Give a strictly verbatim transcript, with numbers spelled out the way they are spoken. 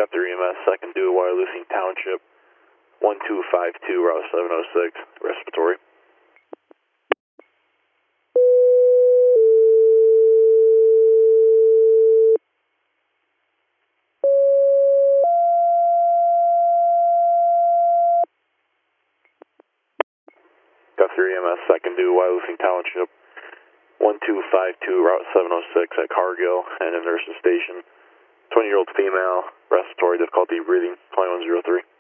Guthrie E M S, second due, Wyalusing Township, one two five two, Route seven oh six, respiratory. Guthrie E M S, second due, Wyalusing Township, one two five two, Route seven oh six at Cargill and a nurse's station. twenty-year-old female, respiratory difficulty breathing, twenty-one oh three.